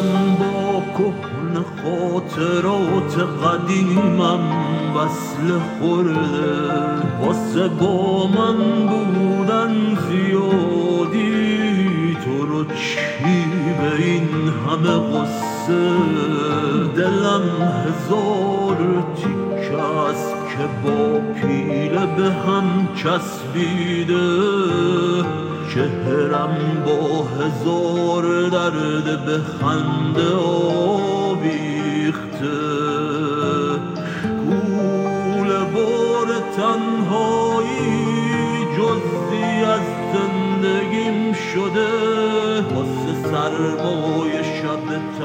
با کهنه خاطرات قدیمم وصل خورده، واسه با من بودن زیادی، تو رو چی به این همه قصه؟ دلم هزار تیکه است که با پیله به هم چسبیده، چهرم با هزار درد به خنده آویخته، کوله بار تنهایی جزئی از زندگیم شده، واسه سرمای شب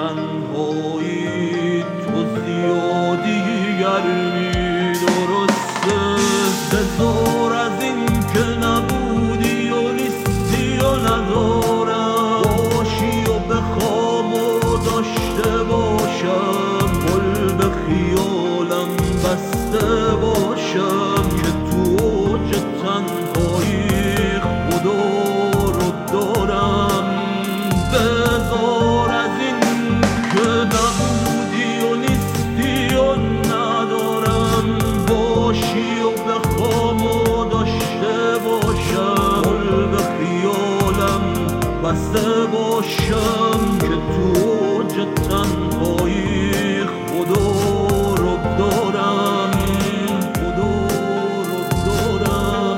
تنهایی تو زیادی گرمی. درسته بذار از این که نبودی و نیستی و ندارم، باشی و بخوام و داشته باشم، گل به خیالم بسته باشم، که تو اوج تنهایی خدا رو دارم. بذار از این که نبودی و نیستی و ندارم، باشی و بخوام و داشته باشم، گل به خیالم بسته باشم، که تو اوج تنهایی خدا رو دارم، خدا رو دارم.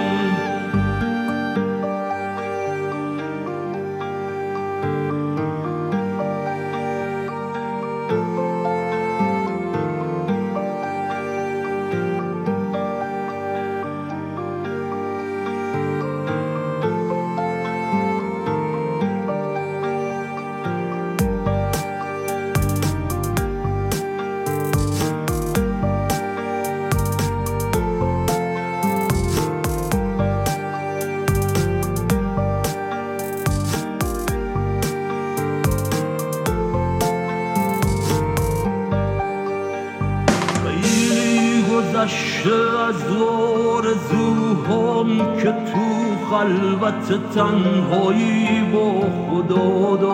گذشته از آرزوهام که تو خلوت تنهایی با خدا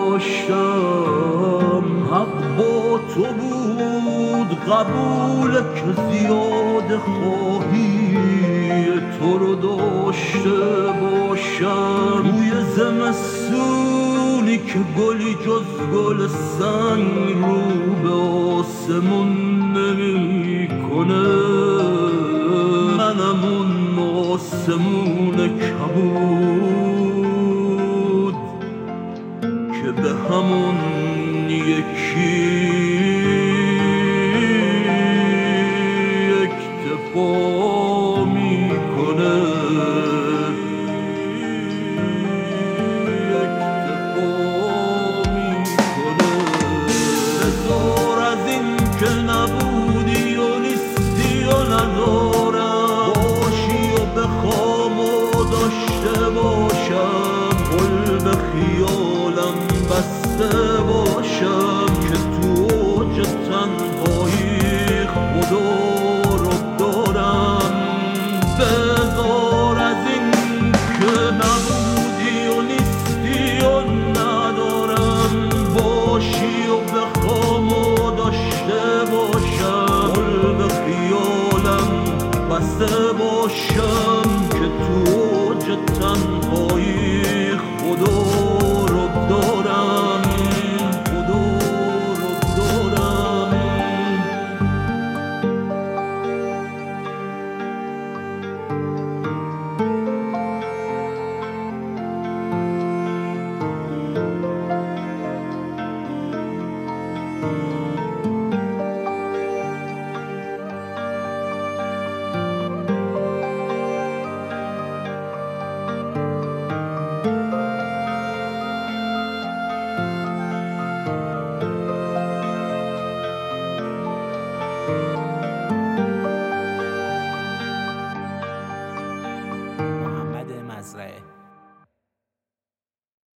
داشتم، حق با تو بود قبول که زیاد خواهی تو رو داشته باشم. توی زمستونی که گلی جز گل سنگ رو به آسمون نمی کنه، منم اون آسمون کبود که به همون یکی اکتفا میکنه، اکتفا میکنه. بذار از این که نبودی و نیستی و ندارم، باشی و بخوام و داشته باشم، گل به خیالم بسته باشم، که تو اوج تنهایی خدا رو دارم. بذار از این که نبودی و نیستی و ندارم، باشی و بخوام و داشته باشم، گل به خیالم بسته باشم، که تو اوج تنهایی خدا رو دارم، خدا رو دارم. محمد مزرعه.